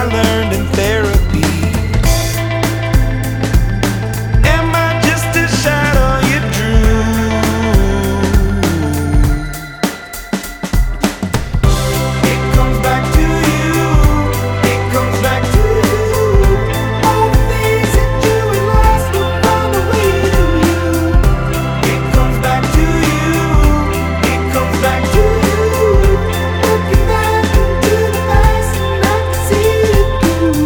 learned in therapy. Am I just a shadow you drew? It comes back to you, it comes back to you. All the things that you had lost will find a way to you. It comes back to you, it comes back to you. Looking back into the past and I can see it through.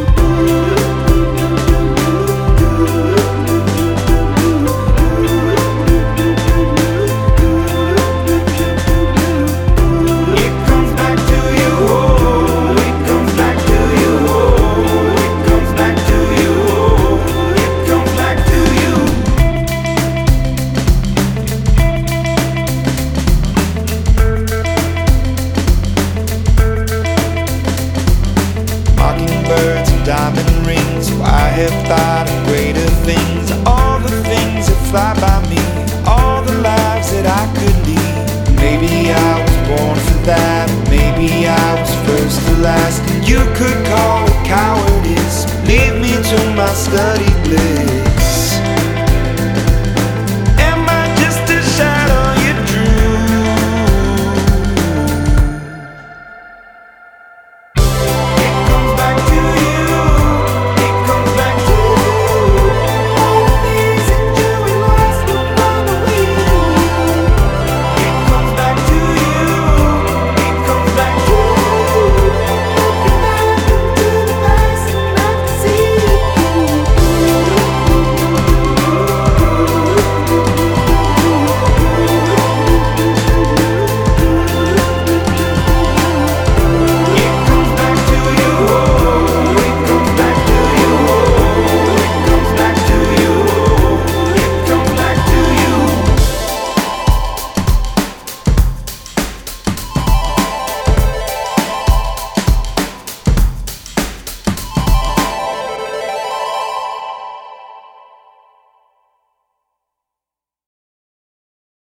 It comes back to you, oh, it comes back to you, oh, it comes back to you, oh, it comes back to you. Mockingbirds and diamond rings, so I have thought of greater things. All the things that fly by me, all the lives that I could lead. Maybe I was born for that, maybe I was first to last. You could call it cowardice, leave me to my study